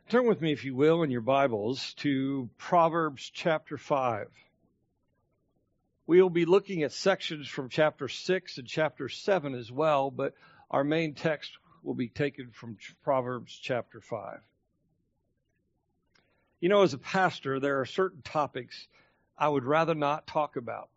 Turn with me, if you will, in your Bibles to Proverbs chapter 5. We will be looking at sections from chapter 6 and chapter 7 as well, but our main text will be taken from Proverbs chapter 5. You know, as a pastor, there are certain topics I would rather not talk about,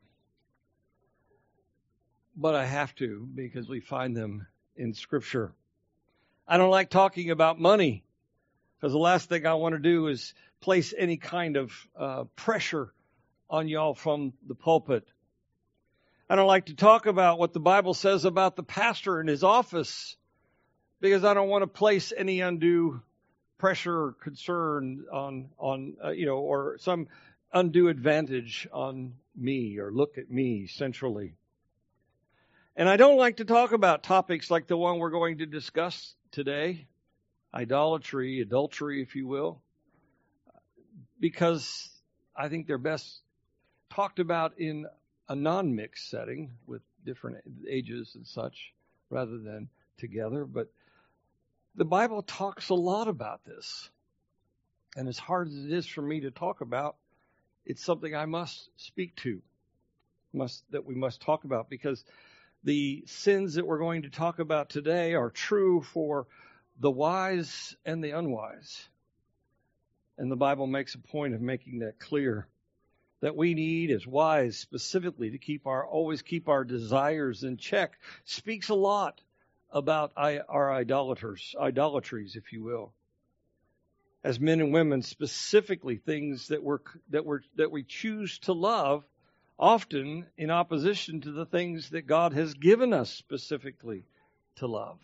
but I have to because we find them in Scripture. I don't like talking about money, because the last thing I want to do is place any kind of pressure on y'all from the pulpit. I don't like to talk about what the Bible says about the pastor and his office, because I don't want to place any undue pressure or concern on or some undue advantage on me or look at me centrally. And I don't like to talk about topics like the one we're going to discuss today. Idolatry, adultery, if you will, because I think they're best talked about in a non-mixed setting with different ages and such, rather than together. But the Bible talks a lot about this. And as hard as it is for me to talk about, it's something I must speak to, that we must talk about, because the sins that we're going to talk about today are true for the wise and the unwise. And the Bible makes a point of making that clear, that we need, as wise specifically, to always keep our desires in check. Speaks a lot about our idolatries, if you will. As men and women, specifically things that we choose to love, often in opposition to the things that God has given us specifically to love.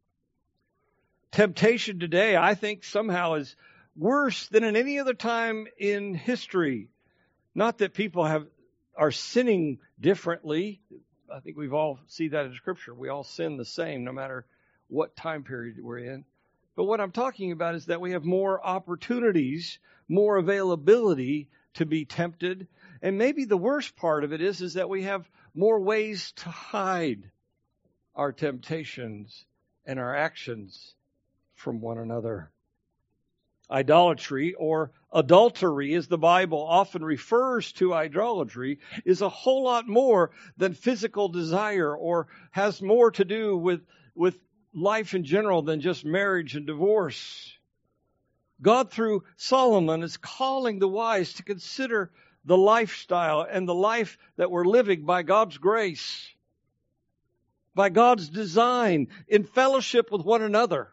Temptation today, I think, somehow is worse than at any other time in history. Not that people are sinning differently. I think we've all see that in Scripture. We all sin the same, no matter what time period we're in. But what I'm talking about is that we have more opportunities, more availability to be tempted. And maybe the worst part of it is that we have more ways to hide our temptations and our actions from one another. Idolatry, or adultery, as the Bible often refers to idolatry, is a whole lot more than physical desire, or has more to do with life in general than just marriage and divorce. God, through Solomon, is calling the wise to consider the lifestyle and the life that we're living by God's grace, by God's design, in fellowship with one another,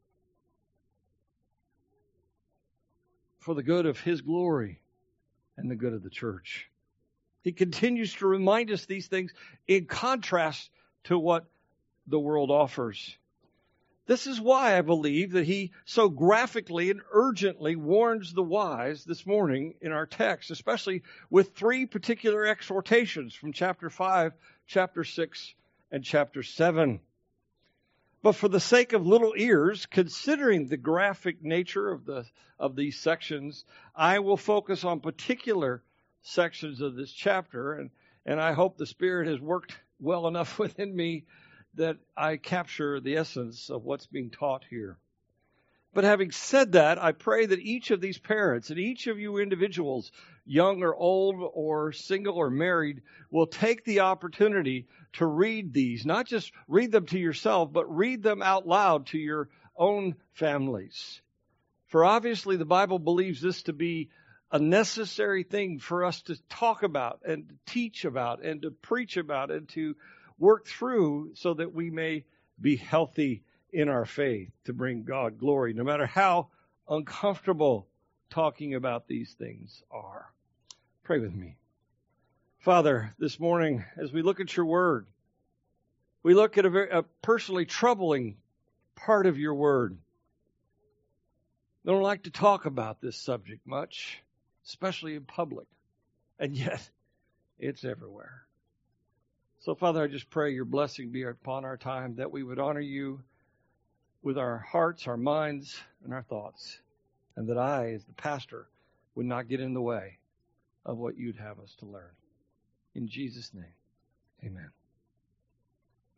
for the good of His glory and the good of the church. He continues to remind us these things in contrast to what the world offers. This is why I believe that he so graphically and urgently warns the wise this morning in our text, especially with three particular exhortations from chapter 5, chapter 6, and chapter 7. But for the sake of little ears, considering the graphic nature of these sections, I will focus on particular sections of this chapter, and I hope the Spirit has worked well enough within me that I capture the essence of what's being taught here. But having said that, I pray that each of these parents and each of you individuals, young or old or single or married, will take the opportunity to read these. Not just read them to yourself, but read them out loud to your own families. For obviously the Bible believes this to be a necessary thing for us to talk about and to teach about and to preach about and to work through, so that we may be healthy in our faith to bring God glory, no matter how uncomfortable talking about these things are. Pray with me. Father, this morning, as we look at your word, we look at a personally troubling part of your word. I don't like to talk about this subject much, especially in public, and yet it's everywhere. So, Father, I just pray your blessing be upon our time, that we would honor you with our hearts, our minds, and our thoughts, and that I, as the pastor, would not get in the way of what you'd have us to learn. In Jesus' name, amen.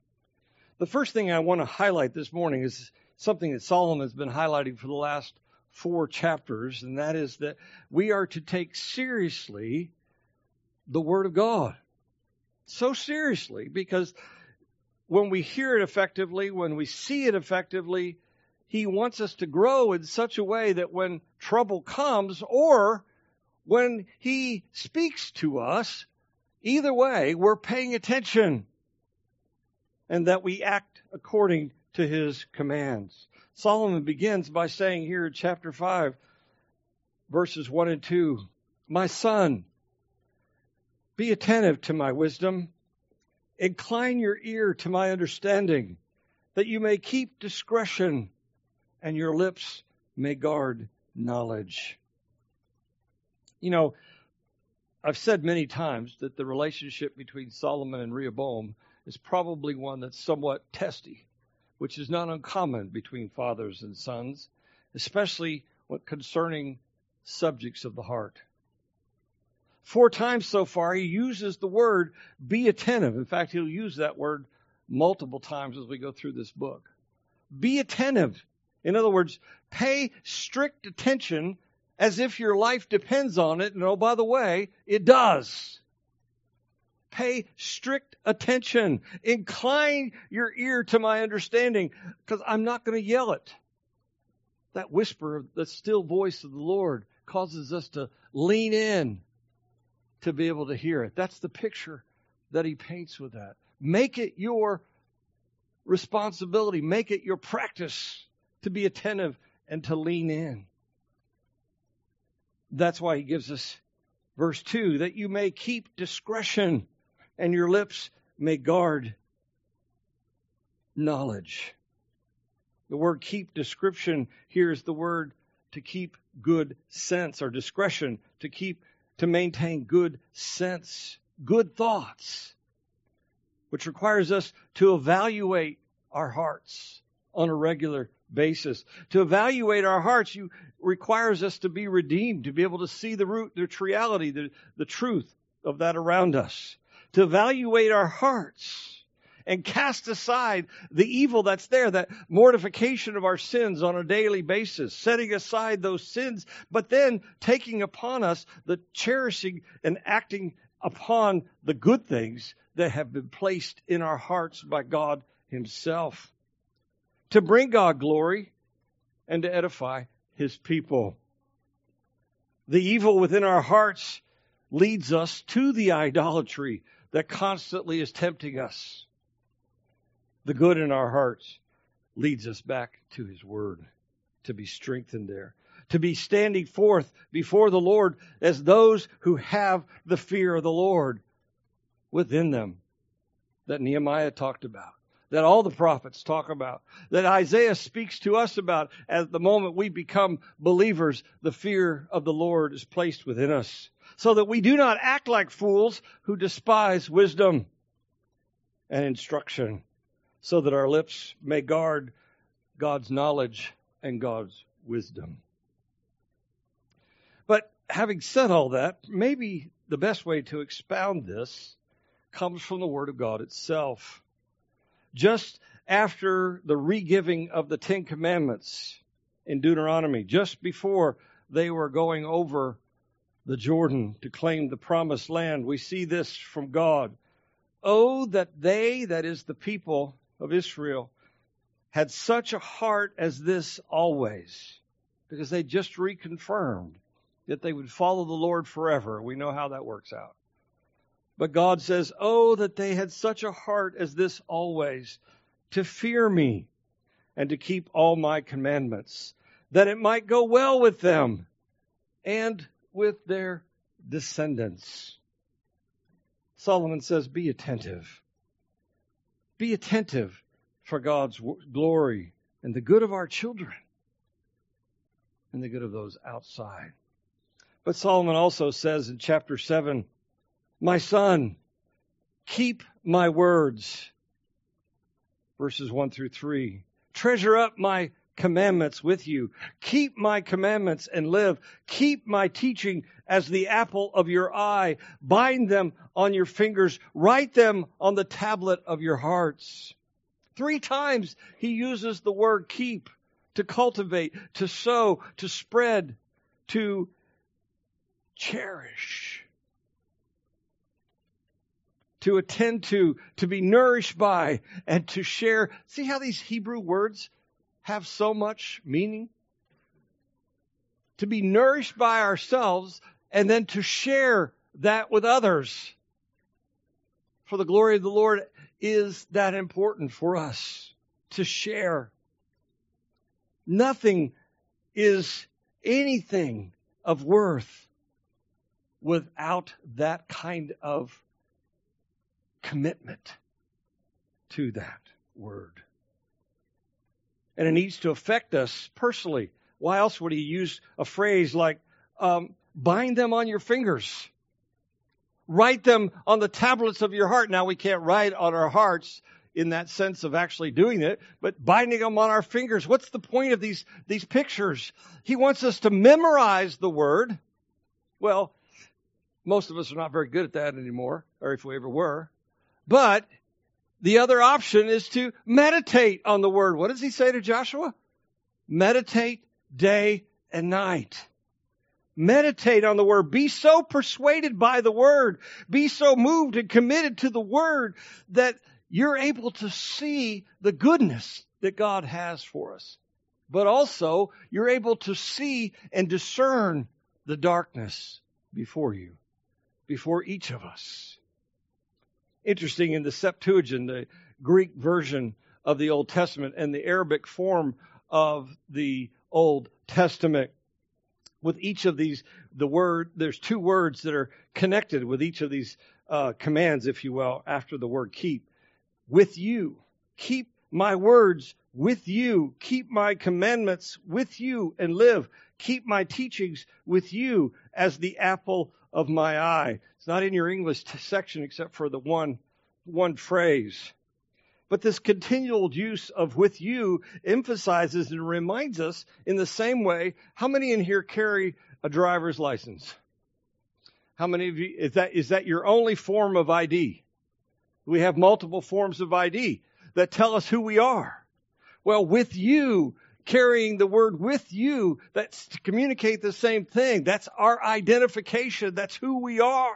The first thing I want to highlight this morning is something that Solomon has been highlighting for the last 4 chapters, and that is that we are to take seriously the Word of God. So seriously, because when we hear it effectively, when we see it effectively, He wants us to grow in such a way that when trouble comes or when He speaks to us, either way, we're paying attention and that we act according to His commands. Solomon begins by saying here in chapter 5, verses 1 and 2, "My son, be attentive to my wisdom. Incline your ear to my understanding, that you may keep discretion and your lips may guard knowledge." You know, I've said many times that the relationship between Solomon and Rehoboam is probably one that's somewhat testy, which is not uncommon between fathers and sons, especially when concerning subjects of the heart. 4 times so far, he uses the word be attentive. In fact, he'll use that word multiple times as we go through this book. Be attentive. In other words, pay strict attention as if your life depends on it. And oh, by the way, it does. Pay strict attention. Incline your ear to my understanding, because I'm not going to yell it. That whisper, the still voice of the Lord, causes us to lean in to be able to hear it. That's the picture that he paints with that. Make it your responsibility. Make it your practice to be attentive and to lean in. That's why he gives us verse 2, that you may keep discretion and your lips may guard knowledge. The word keep, description, here is the word to keep good sense, or discretion, to maintain good sense, good thoughts, which requires us to evaluate our hearts on a regular basis. To evaluate our hearts requires us to be redeemed, to be able to see the reality, the truth of that around us. To evaluate our hearts and cast aside the evil that's there, that mortification of our sins on a daily basis, setting aside those sins, but then taking upon us the cherishing and acting upon the good things that have been placed in our hearts by God Himself, to bring God glory and to edify His people. The evil within our hearts leads us to the idolatry that constantly is tempting us. The good in our hearts leads us back to His Word, to be strengthened there, to be standing forth before the Lord as those who have the fear of the Lord within them, that Nehemiah talked about, that all the prophets talk about, that Isaiah speaks to us about. At the moment we become believers, the fear of the Lord is placed within us, so that we do not act like fools who despise wisdom and instruction, so that our lips may guard God's knowledge and God's wisdom. But having said all that, maybe the best way to expound this comes from the Word of God itself. Just after the re-giving of the 10 Commandments in Deuteronomy, just before they were going over the Jordan to claim the promised land, we see this from God. Oh, that they, that is the people of Israel, had such a heart as this always, because they just reconfirmed that they would follow the Lord forever. We know how that works out. But God says, oh, that they had such a heart as this always, to fear me and to keep all my commandments, that it might go well with them and with their descendants. Solomon says, be attentive. Be attentive for God's glory and the good of our children and the good of those outside. But Solomon also says in chapter 7, my son, keep my words. Verses 1 through 3. Treasure up my commandments with you. Keep my commandments and live. Keep my teaching as the apple of your eye. Bind them on your fingers. Write them on the tablet of your hearts. 3 times he uses the word keep. to cultivate, to sow, to spread, to cherish, to attend to be nourished by, and to share. See how these Hebrew words have so much meaning? To be nourished by ourselves and then to share that with others. For the glory of the Lord is that important for us to share. Nothing is anything of worth without that kind of commitment to that word. And it needs to affect us personally. Why else would he use a phrase like, bind them on your fingers? Write them on the tablets of your heart. Now, we can't write on our hearts in that sense of actually doing it, but binding them on our fingers. What's the point of these pictures? He wants us to memorize the word. Well, most of us are not very good at that anymore, or if we ever were. But the other option is to meditate on the word. What does he say to Joshua? Meditate day and night. Meditate on the word. Be so persuaded by the word. Be so moved and committed to the word that you're able to see the goodness that God has for us. But also, you're able to see and discern the darkness before you, before each of us. Interesting, in the Septuagint, the Greek version of the Old Testament and the Arabic form of the Old Testament, with each of these, there's two words that are connected with each of these commands, if you will, after the word keep. With you. Keep my words with you. Keep my commandments with you and live. Keep my teachings with you as the apple of my eye. It's not in your English section except for the one phrase. But this continual use of with you emphasizes and reminds us in the same way. How many in here carry a driver's license? How many of you, is that your only form of ID? We have multiple forms of ID that tell us who we are. Well, with you, carrying the word with you, that's to communicate the same thing. That's our identification. That's who we are.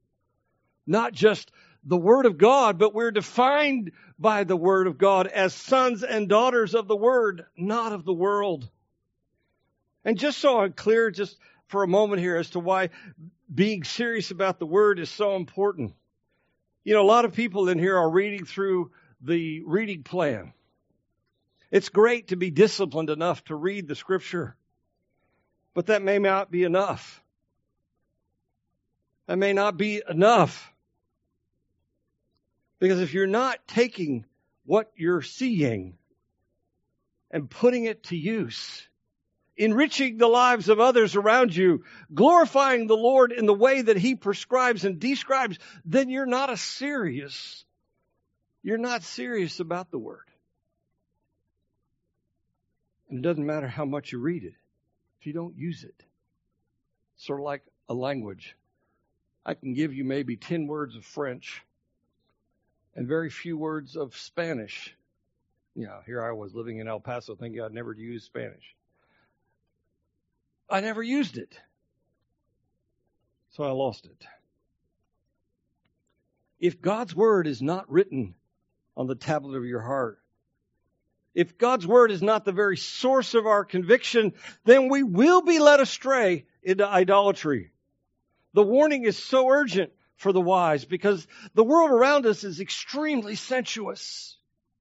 Not just the Word of God, but we're defined by the Word of God as sons and daughters of the Word, not of the world. And just so I'm clear, just for a moment here, as to why being serious about the Word is so important. You know, a lot of people in here are reading through the reading plan. It's great to be disciplined enough to read the Scripture, but that may not be enough. That may not be enough. Because if you're not taking what you're seeing and putting it to use, enriching the lives of others around you, glorifying the Lord in the way that He prescribes and describes, then you're not serious about the Word. And it doesn't matter how much you read it if you don't use it. Sort of like a language. I can give you maybe 10 words of French and very few words of Spanish. Yeah, here I was living in El Paso thinking I'd never use Spanish. I never used it. So I lost it. If God's Word is not written on the tablet of your heart, if God's Word is not the very source of our conviction, then we will be led astray into idolatry. The warning is so urgent for the wise because the world around us is extremely sensuous.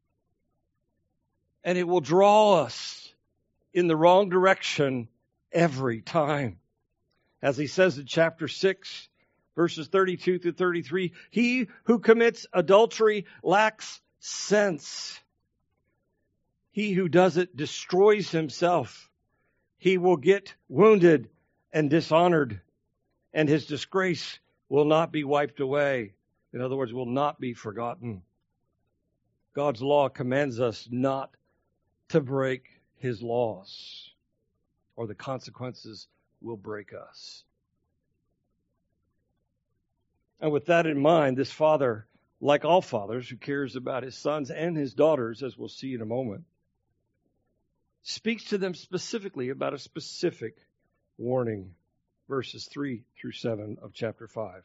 And it will draw us in the wrong direction every time. As he says in chapter 6, verses 32 through 33, he who commits adultery lacks sense. He who does it destroys himself. He will get wounded and dishonored, and his disgrace will not be wiped away. In other words, will not be forgotten. God's law commands us not to break His laws, or the consequences will break us. And with that in mind, this father, like all fathers who cares about his sons and his daughters, as we'll see in a moment, speaks to them specifically about a specific warning. Verses 3 through 7 of chapter 5.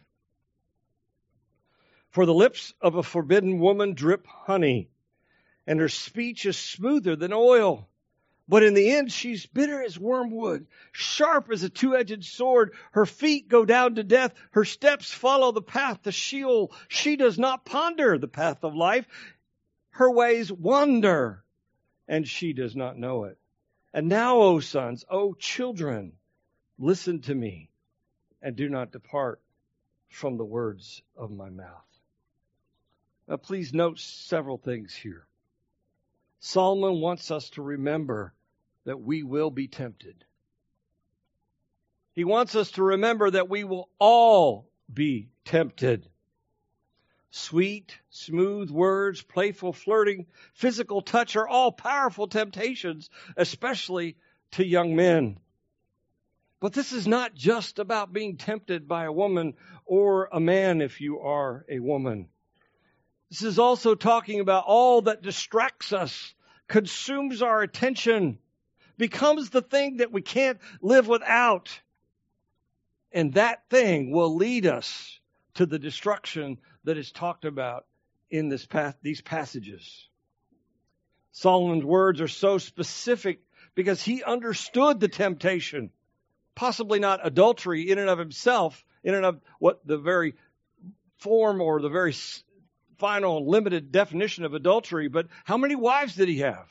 For the lips of a forbidden woman drip honey, and her speech is smoother than oil. But in the end, she's bitter as wormwood, sharp as a two-edged sword. Her feet go down to death. Her steps follow the path to Sheol. She does not ponder the path of life. Her ways wander, and she does not know it. And now, O sons, O children, listen to me, and do not depart from the words of my mouth. Now, please note several things here. Solomon wants us to remember that we will be tempted. He wants us to remember that we will all be tempted. Sweet, smooth words, playful flirting, physical touch are all powerful temptations, especially to young men. But this is not just about being tempted by a woman or a man if you are a woman. This is also talking about all that distracts us, consumes our attention, becomes the thing that we can't live without. And that thing will lead us to the destruction that is talked about in these passages. Solomon's words are so specific because he understood the temptation. Possibly not adultery in and of himself, in and of what the very form or the very final and limited definition of adultery, but how many wives did he have?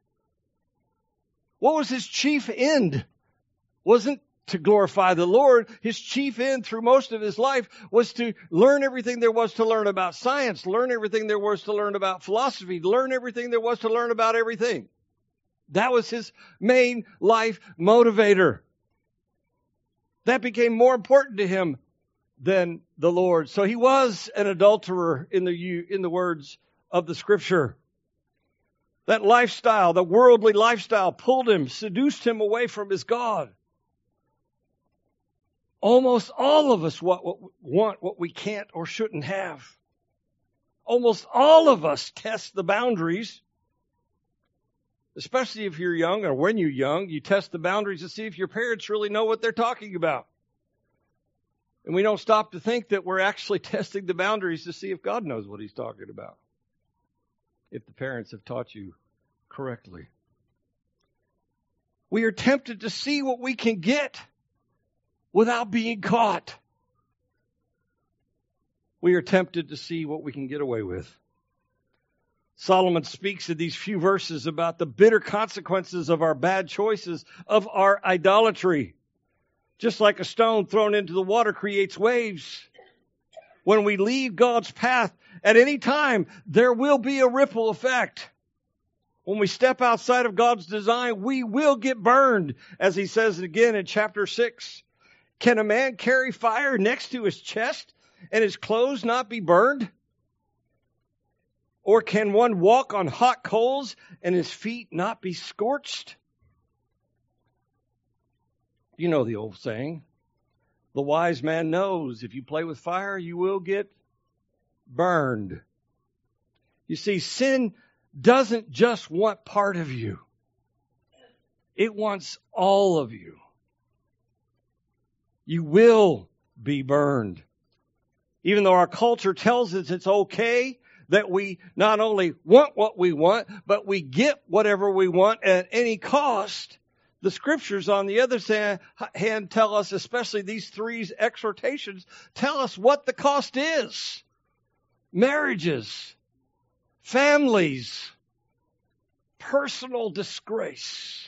What was his chief end? Wasn't to glorify the Lord. His chief end through most of his life was to learn everything there was to learn about science, learn everything there was to learn about philosophy, learn everything there was to learn about everything. That was his main life motivator. That became more important to him than the Lord. So he was an adulterer in the words of the Scripture. That lifestyle, the worldly lifestyle, pulled him, seduced him away from his God. Almost all of us want what we can't or shouldn't have. Almost all of us test the boundaries. Especially if you're young, or when you're young, you test the boundaries to see if your parents really know what they're talking about. And we don't stop to think that we're actually testing the boundaries to see if God knows what he's talking about. If the parents have taught you correctly. We are tempted to see what we can get without being caught. We are tempted to see what we can get away with. Solomon speaks in these few verses about the bitter consequences of our bad choices, of our idolatry. Just like a stone thrown into the water creates waves. When we leave God's path at any time, there will be a ripple effect. When we step outside of God's design, we will get burned, as he says again in chapter 6. Can a man carry fire next to his chest and his clothes not be burned? Or can one walk on hot coals and his feet not be scorched? You know the old saying. The wise man knows if you play with fire, you will get burned. You see, sin doesn't just want part of you. It wants all of you. You will be burned. Even though our culture tells us it's okay that we not only want what we want, but we get whatever we want at any cost, the Scriptures, on the other hand, tell us, especially these three exhortations, tell us what the cost is. Marriages, families, personal disgrace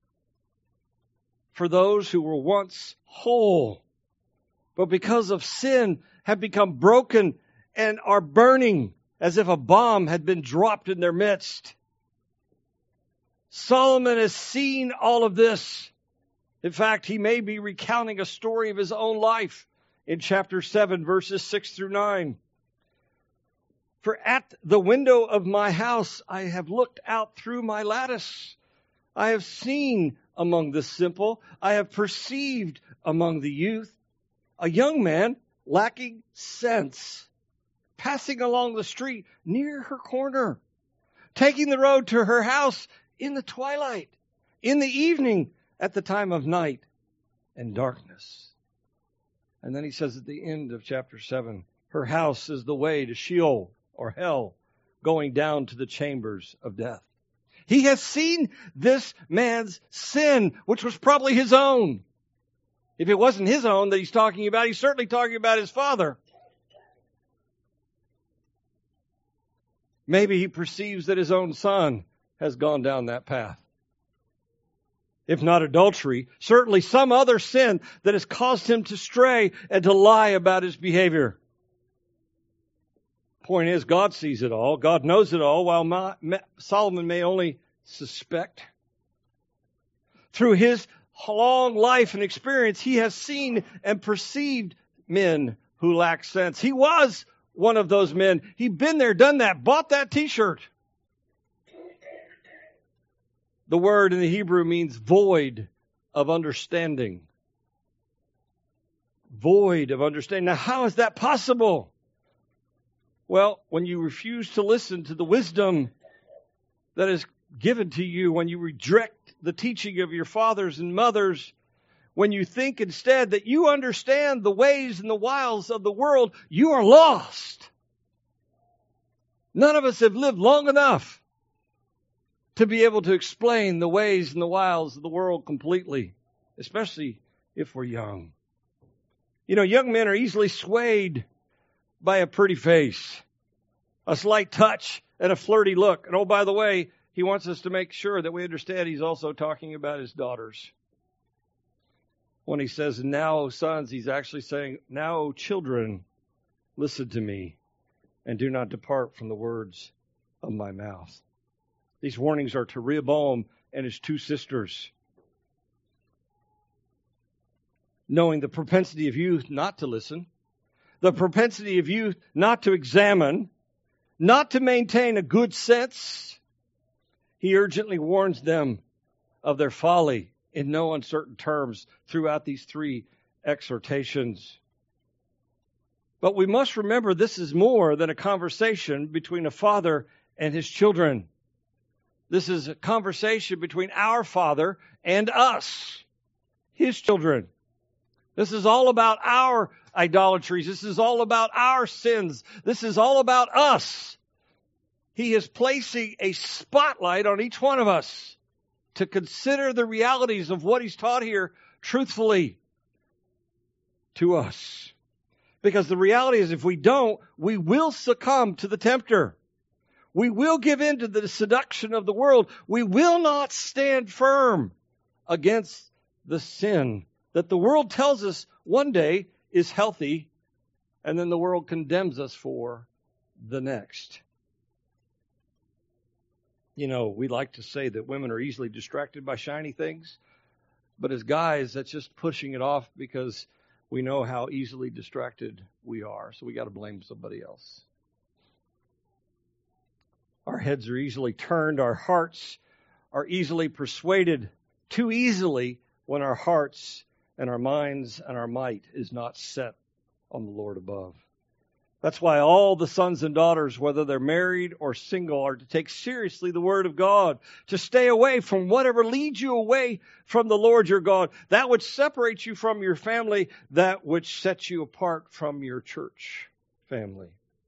for those who were once whole, but because of sin have become broken and are burning as if a bomb had been dropped in their midst. Solomon has seen all of this. In fact, he may be recounting a story of his own life in chapter 7, verses 6 through 9. For at the window of my house I have looked out through my lattice. I have seen among the simple, I have perceived among the youth, a young man lacking sense, passing along the street near her corner, taking the road to her house in the twilight. in the evening, at the time of night and darkness. And then he says at the end of chapter 7, her house is the way to Sheol or hell, going down to the chambers of death. He has seen this man's sin, which was probably his own. If it wasn't his own that he's talking about, he's certainly talking about his father. Maybe he perceives that his own son has gone down that path. If not adultery, certainly some other sin that has caused him to stray and to lie about his behavior. Point is, God sees it all. God knows it all, while Solomon may only suspect. Through his long life and experience, he has seen and perceived men who lack sense. He was one of those men. He'd been there, done that, bought that t-shirt. The word in the Hebrew means void of understanding. Void of understanding. Now, how is that possible? Well, when you refuse to listen to the wisdom that is given to you, when you reject the teaching of your fathers and mothers, when you think instead that you understand the ways and the wiles of the world, you are lost. None of us have lived long enough to be able to explain the ways and the wiles of the world completely, especially if we're young. You know, young men are easily swayed by a pretty face, a slight touch, and a flirty look. And oh, by the way, he wants us to make sure that we understand he's also talking about his daughters. When he says, now, O sons, he's actually saying, now, O children, listen to me, and do not depart from the words of my mouth. These warnings are to Rehoboam and his two sisters. Knowing the propensity of youth not to listen, the propensity of youth not to examine, not to maintain a good sense, he urgently warns them of their folly in no uncertain terms throughout these three exhortations. But we must remember this is more than a conversation between a father and his children. This is a conversation between our Father and us, his children. This is all about our idolatries. This is all about our sins. This is all about us. He is placing a spotlight on each one of us to consider the realities of what he's taught here truthfully to us. Because the reality is, if we don't, we will succumb to the tempter. We will give in to the seduction of the world. We will not stand firm against the sin that the world tells us one day is healthy, and then the world condemns us for the next. You know, we like to say that women are easily distracted by shiny things, but as guys, that's just pushing it off because we know how easily distracted we are, so we got to blame somebody else. Our heads are easily turned. Our hearts are easily persuaded too easily when our hearts and our minds and our might is not set on the Lord above. That's why all the sons and daughters, whether they're married or single, are to take seriously the Word of God, to stay away from whatever leads you away from the Lord your God, that which separates you from your family, that which sets you apart from your church family.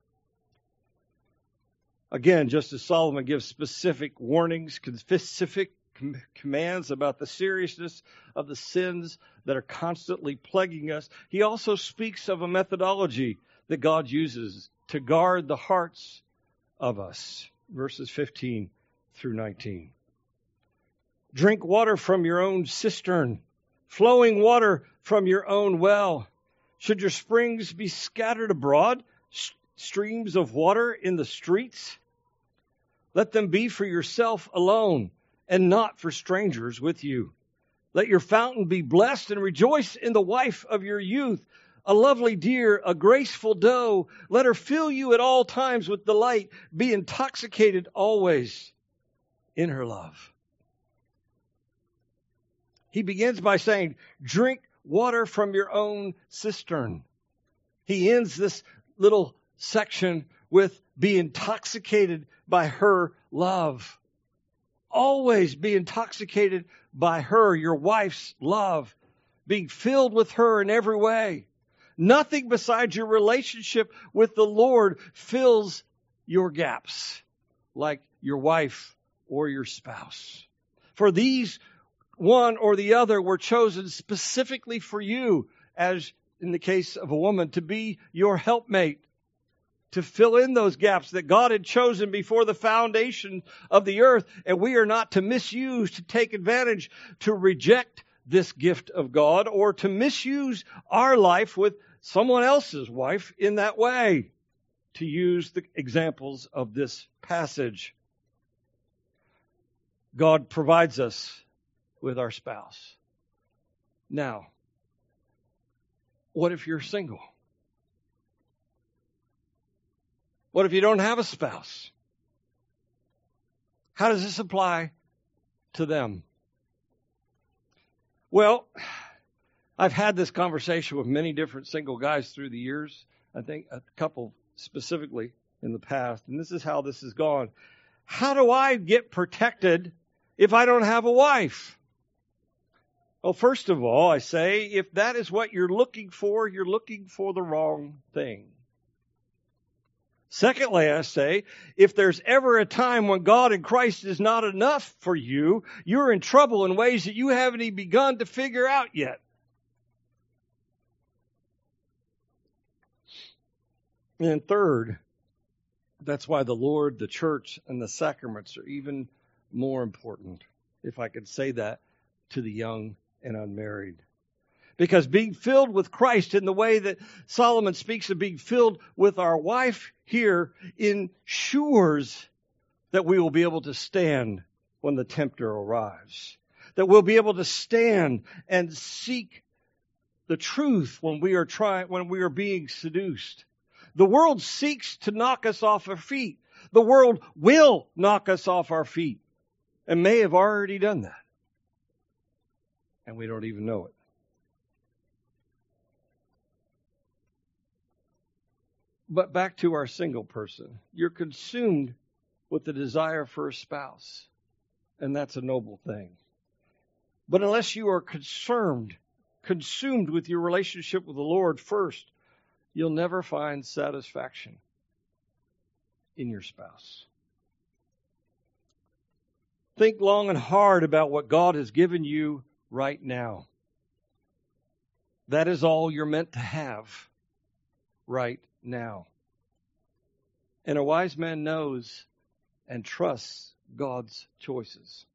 Again, just as Solomon gives specific warnings, specific commands about the seriousness of the sins that are constantly plaguing us, he also speaks of a methodology that God uses to guard the hearts of us. Verses 15 through 19. Drink water from your own cistern, flowing water from your own well. Should your springs be scattered abroad, streams of water in the streets? Let them be for yourself alone, and not for strangers with you. Let your fountain be blessed, and rejoice in the wife of your youth, a lovely deer, a graceful doe. Let her fill you at all times with delight. Be intoxicated always in her love. He begins by saying, drink water from your own cistern. He ends this little section with, be intoxicated by her love. always be intoxicated by her, your wife's love, being filled with her in every way. Nothing besides your relationship with the Lord fills your gaps, like your wife or your spouse. For these, one or the other, were chosen specifically for you, as in the case of a woman, to be your helpmate, to fill in those gaps that God had chosen before the foundation of the earth. And we are not to misuse, to take advantage, to reject this gift of God, or to misuse our life with someone else's wife in that way, to use the examples of this passage. God provides us with our spouse. Now, what if you're single? What if you don't have a spouse? How does this apply to them? Well, I've had this conversation with many different single guys through the years. I think a couple specifically in the past. And this is how this has gone. How do I get protected if I don't have a wife? Well, first of all, I say, if that is what you're looking for the wrong thing. Secondly, I say, if there's ever a time when God in Christ is not enough for you, you're in trouble in ways that you haven't even begun to figure out yet. And third, that's why the Lord, the church, and the sacraments are even more important, if I could say that, to the young and unmarried. Because being filled with Christ in the way that Solomon speaks of being filled with our wife here ensures that we will be able to stand when the tempter arrives. That we'll be able to stand and seek the truth when we are being seduced. The world seeks to knock us off our feet. The world will knock us off our feet and may have already done that. And we don't even know it. But back to our single person. You're consumed with the desire for a spouse. And that's a noble thing. But unless you are consumed with your relationship with the Lord first, you'll never find satisfaction in your spouse. Think long and hard about what God has given you right now. That is all you're meant to have right now. And a wise man knows and trusts God's choices.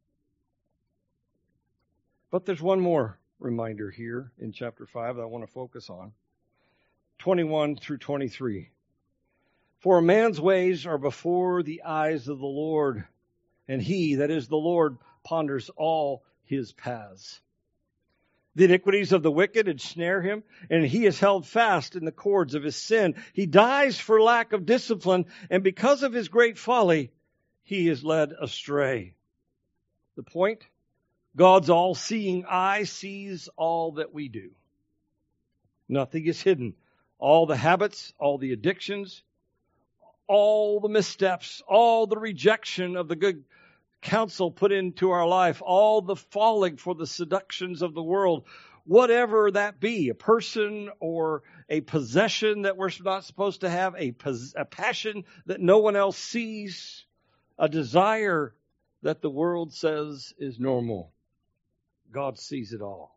But there's one more reminder here in chapter 5 that I want to focus on. 21 through 23. For a man's ways are before the eyes of the Lord, and he, that is the Lord, ponders all his paths. The iniquities of the wicked ensnare him, and he is held fast in the cords of his sin. He dies for lack of discipline, and because of his great folly, he is led astray. The point? God's all-seeing eye sees all that we do. Nothing is hidden. All the habits, all the addictions, all the missteps, all the rejection of the good counsel put into our life, all the falling for the seductions of the world, whatever that be, a person or a possession that we're not supposed to have, a passion that no one else sees, a desire that the world says is normal. God sees it all.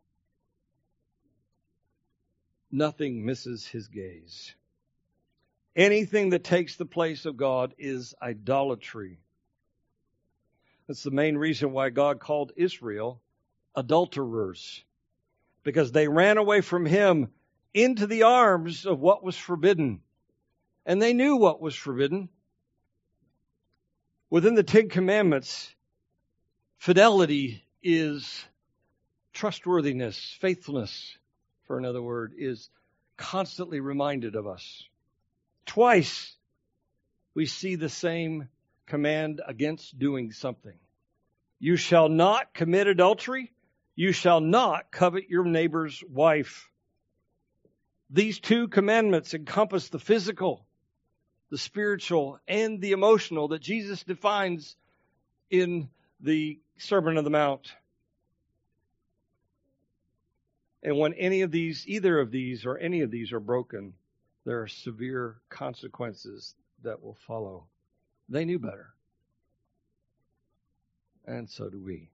Nothing misses his gaze. Anything that takes the place of God is idolatry. That's the main reason why God called Israel adulterers, because they ran away from him into the arms of what was forbidden. And they knew what was forbidden. Within the Ten Commandments, fidelity is trustworthiness, faithfulness, for another word, is constantly reminded of us. Twice we see the same command against doing something. You shall not commit adultery. You shall not covet your neighbor's wife. These two commandments encompass the physical, the spiritual, and the emotional that Jesus defines in the Sermon on the Mount. And when either of these or any of these are broken, there are severe consequences that will follow. They knew better. And so do we.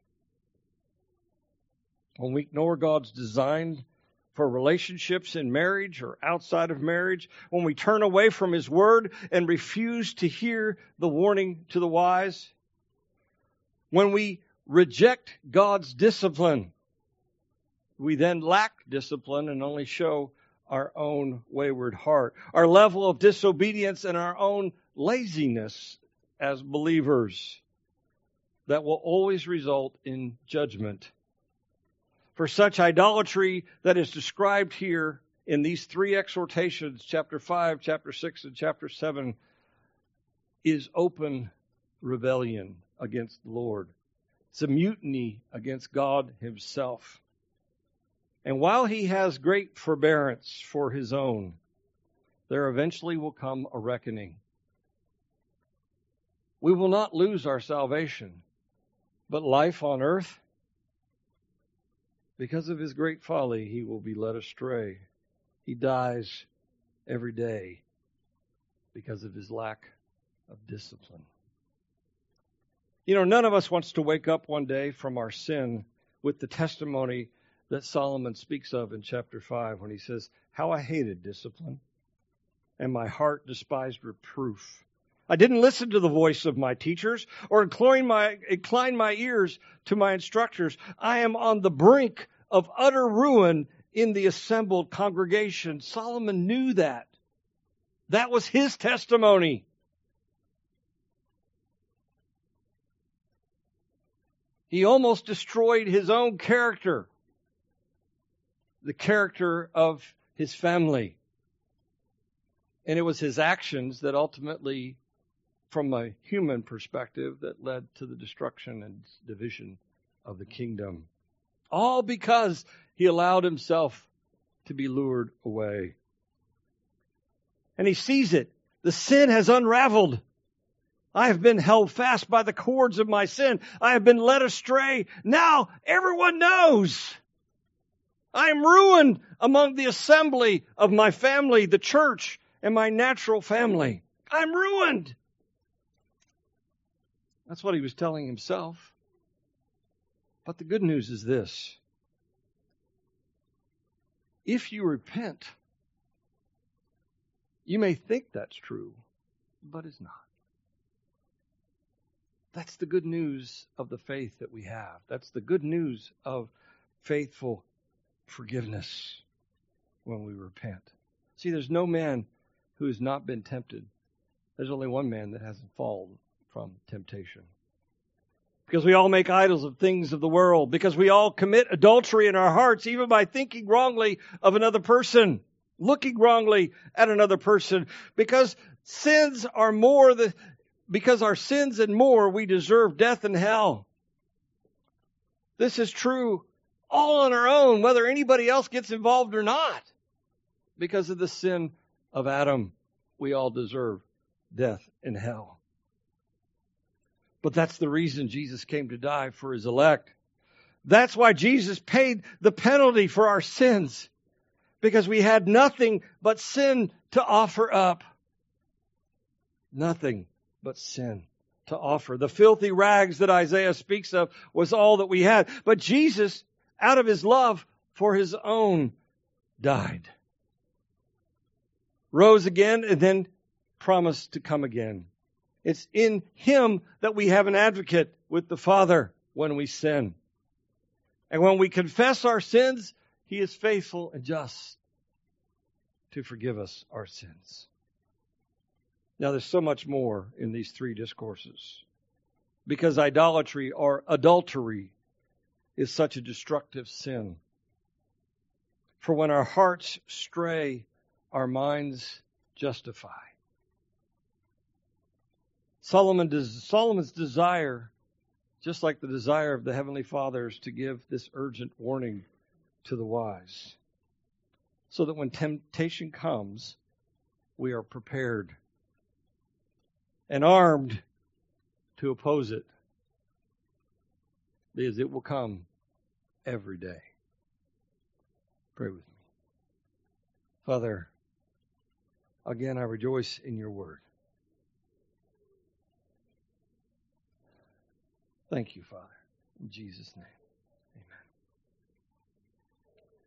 When we ignore God's design for relationships in marriage or outside of marriage, when we turn away from His Word and refuse to hear the warning to the wise, when we reject God's discipline, we then lack discipline and only show our own wayward heart, our level of disobedience and our own laziness as believers that will always result in judgment. For such idolatry that is described here in these three exhortations, chapter 5, chapter 6, and chapter 7, is open rebellion against the Lord. It's a mutiny against God Himself. And while He has great forbearance for His own, there eventually will come a reckoning. We will not lose our salvation, but life on earth, because of His great folly, He will be led astray. He dies every day because of His lack of discipline. You know, none of us wants to wake up one day from our sin with the testimony that Solomon speaks of in chapter 5 when he says, "How I hated discipline, and my heart despised reproof. I didn't listen to the voice of my teachers or incline my ears to my instructors. I am on the brink of utter ruin in the assembled congregation." Solomon knew that. That was his testimony. He almost destroyed his own character, the character of his family. And it was his actions that ultimately, from a human perspective, that led to the destruction and division of the kingdom. All because he allowed himself to be lured away. And he sees it. The sin has unraveled. I have been held fast by the cords of my sin. I have been led astray. Now everyone knows. I am ruined among the assembly of my family, the church, and my natural family. I'm ruined. That's what he was telling himself. But the good news is this. If you repent, you may think that's true, but it's not. That's the good news of the faith that we have. That's the good news of faithful forgiveness when we repent. See, there's no man who has not been tempted. There's only one man that hasn't fallen from temptation. Because we all make idols of things of the world. Because we all commit adultery in our hearts, even by thinking wrongly of another person, looking wrongly at another person. Because our sins and more, we deserve death and hell. This is true all on our own, whether anybody else gets involved or not. Because of the sin of Adam, we all deserve death and hell. But that's the reason Jesus came to die for His elect. That's why Jesus paid the penalty for our sins. Because we had nothing but sin to offer up. Nothing but sin to offer. The filthy rags that Isaiah speaks of was all that we had. But Jesus, out of His love for His own, died. Rose again and then promised to come again. It's in Him that we have an advocate with the Father when we sin. And when we confess our sins, He is faithful and just to forgive us our sins. Now, there's so much more in these three discourses. Because idolatry or adultery is such a destructive sin. For when our hearts stray, our minds justify. Solomon's desire, just like the desire of the Heavenly Father, is to give this urgent warning to the wise. So that when temptation comes, we are prepared and armed to oppose it. because it will come every day. Pray with me. Father, again, I rejoice in your word. Thank you, Father. In Jesus' name.